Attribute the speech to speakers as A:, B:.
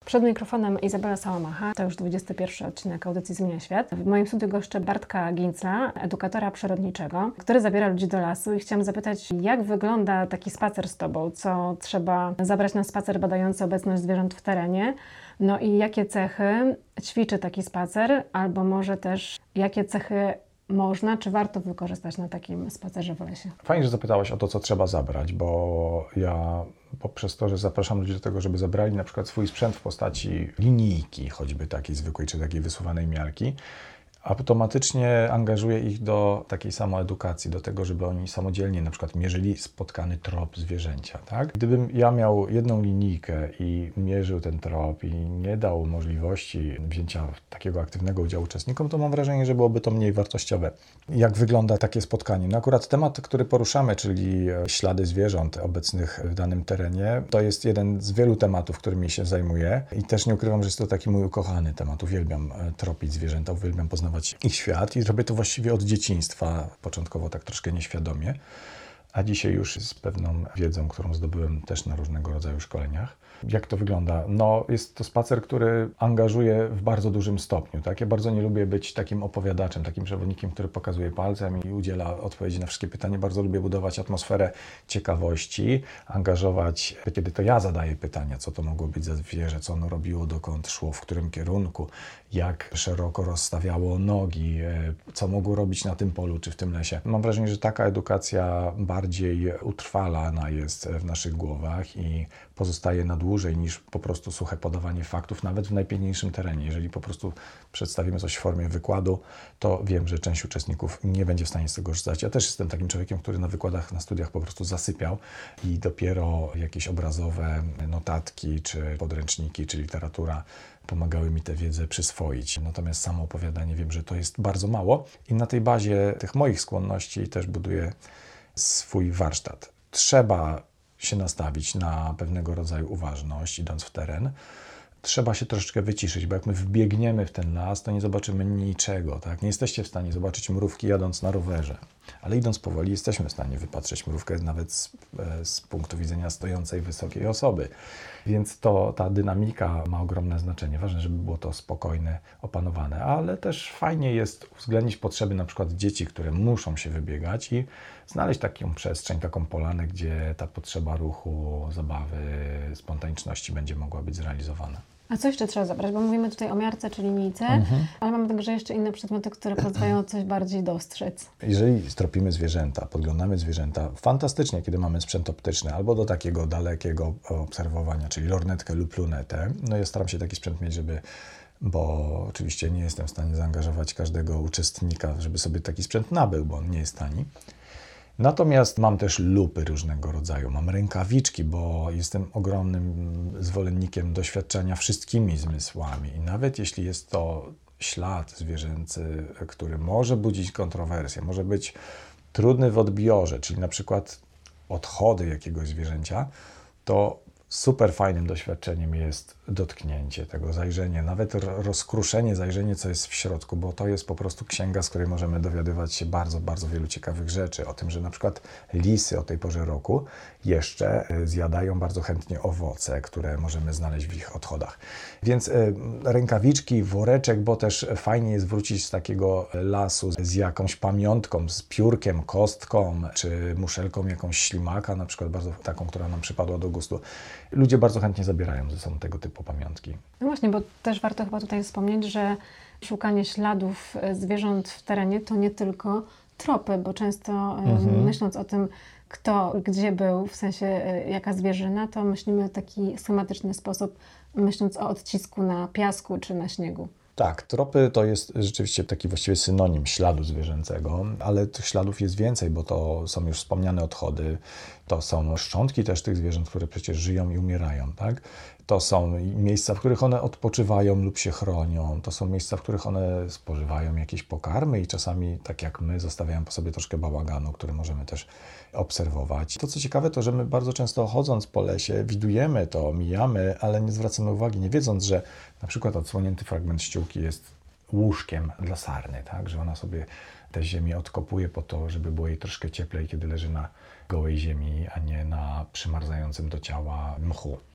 A: Przed mikrofonem Izabela Sałamacha, to już 21 odcinek audycji Zmienia Świat. W moim studiu goszczę Bartka Ginzla, edukatora przyrodniczego, który zabiera ludzi do lasu i chciałam zapytać, jak wygląda taki spacer z Tobą? Co trzeba zabrać na spacer badający obecność zwierząt w terenie? No i jakie cechy ćwiczy taki spacer? Albo może też jakie cechy można, czy warto wykorzystać na takim spacerze w lesie?
B: Fajnie, że zapytałaś o to, co trzeba zabrać, bo ja poprzez to, że zapraszam ludzi do tego, żeby zabrali na przykład swój sprzęt w postaci linijki, choćby takiej zwykłej, czy takiej wysuwanej miarki, automatycznie angażuję ich do takiej samoedukacji, do tego, żeby oni samodzielnie na przykład mierzyli spotkany trop zwierzęcia, tak? Gdybym ja miał jedną linijkę i mierzył ten trop i nie dał możliwości wzięcia takiego aktywnego udziału uczestnikom, to mam wrażenie, że byłoby to mniej wartościowe. Jak wygląda takie spotkanie? No akurat temat, który poruszamy, czyli ślady zwierząt obecnych w danym terenie, to jest jeden z wielu tematów, którymi się zajmuję i też nie ukrywam, że jest to taki mój ukochany temat. Uwielbiam tropić zwierzęta, uwielbiam poznawać ich świat i robię to właściwie od dzieciństwa, początkowo tak troszkę nieświadomie, a dzisiaj już z pewną wiedzą, którą zdobyłem też na różnego rodzaju szkoleniach. Jak to wygląda? No, jest to spacer, który angażuje w bardzo dużym stopniu. Tak? Ja bardzo nie lubię być takim opowiadaczem, takim przewodnikiem, który pokazuje palcem i udziela odpowiedzi na wszystkie pytania. Bardzo lubię budować atmosferę ciekawości, angażować, kiedy to ja zadaję pytania, co to mogło być za zwierzę, co ono robiło, dokąd szło, w którym kierunku, jak szeroko rozstawiało nogi, co mogło robić na tym polu czy w tym lesie. Mam wrażenie, że taka edukacja bardziej utrwalana jest w naszych głowach i pozostaje na dłużej niż po prostu suche podawanie faktów, nawet w najpiękniejszym terenie. Jeżeli po prostu przedstawimy coś w formie wykładu, to wiem, że część uczestników nie będzie w stanie z tego korzystać. Ja też jestem takim człowiekiem, który na wykładach, na studiach po prostu zasypiał i dopiero jakieś obrazowe notatki, czy podręczniki, czy literatura pomagały mi tę wiedzę przyswoić. Natomiast samo opowiadanie wiem, że to jest bardzo mało i na tej bazie tych moich skłonności też buduję swój warsztat. Trzeba się nastawić na pewnego rodzaju uważność, idąc w teren. Trzeba się troszeczkę wyciszyć, bo jak my wbiegniemy w ten las, to nie zobaczymy niczego. Tak? Nie jesteście w stanie zobaczyć mrówki jadąc na rowerze, ale idąc powoli jesteśmy w stanie wypatrzeć mrówkę nawet z punktu widzenia stojącej wysokiej osoby. Więc ta dynamika ma ogromne znaczenie. Ważne, żeby było to spokojne, opanowane, ale też fajnie jest uwzględnić potrzeby na przykład dzieci, które muszą się wybiegać i znaleźć taką przestrzeń, taką polanę, gdzie ta potrzeba ruchu, zabawy, spontaniczności będzie mogła być zrealizowana.
A: A co jeszcze trzeba zabrać? Bo mówimy tutaj o miarce czy linijce, ale mamy także jeszcze inne przedmioty, które pozwalają coś bardziej dostrzec.
B: Jeżeli stropimy zwierzęta, podglądamy zwierzęta, fantastycznie, kiedy mamy sprzęt optyczny albo do takiego dalekiego obserwowania, czyli lornetkę lub lunetę. No ja staram się taki sprzęt mieć, bo oczywiście nie jestem w stanie zaangażować każdego uczestnika, żeby sobie taki sprzęt nabył, bo on nie jest tani. Natomiast mam też lupy różnego rodzaju, mam rękawiczki, bo jestem ogromnym zwolennikiem doświadczenia wszystkimi zmysłami i nawet jeśli jest to ślad zwierzęcy, który może budzić kontrowersje, może być trudny w odbiorze, czyli na przykład odchody jakiegoś zwierzęcia, to super fajnym doświadczeniem jest dotknięcie tego, zajrzenie, nawet rozkruszenie, zajrzenie, co jest w środku, bo to jest po prostu księga, z której możemy dowiadywać się bardzo, bardzo wielu ciekawych rzeczy. O tym, że na przykład lisy o tej porze roku jeszcze zjadają bardzo chętnie owoce, które możemy znaleźć w ich odchodach. Więc rękawiczki, woreczek, bo też fajnie jest wrócić z takiego lasu z jakąś pamiątką, z piórkiem, kostką, czy muszelką jakąś ślimaka, na przykład bardzo taką, która nam przypadła do gustu. Ludzie bardzo chętnie zabierają ze sobą tego typu pamiątki.
A: No właśnie, bo też warto chyba tutaj wspomnieć, że szukanie śladów zwierząt w terenie to nie tylko tropy, bo często myśląc o tym, kto gdzie był, w sensie jaka zwierzyna, to myślimy w taki schematyczny sposób, myśląc o odcisku na piasku czy na śniegu.
B: Tak, tropy to jest rzeczywiście taki właściwie synonim śladu zwierzęcego, ale tych śladów jest więcej, bo to są już wspomniane odchody, to są szczątki też tych zwierząt, które przecież żyją i umierają, tak? To są miejsca, w których one odpoczywają lub się chronią, to są miejsca, w których one spożywają jakieś pokarmy i czasami, tak jak my, zostawiają po sobie troszkę bałaganu, który możemy też obserwować. To, co ciekawe, to, że my bardzo często chodząc po lesie widujemy to, mijamy, ale nie zwracamy uwagi, nie wiedząc, że na przykład odsłonięty fragment ściółki jest łóżkiem dla sarny, tak? Że ona sobie tę ziemię odkopuje po to, żeby było jej troszkę cieplej, kiedy leży na gołej ziemi, a nie na przymarzającym do ciała mchu.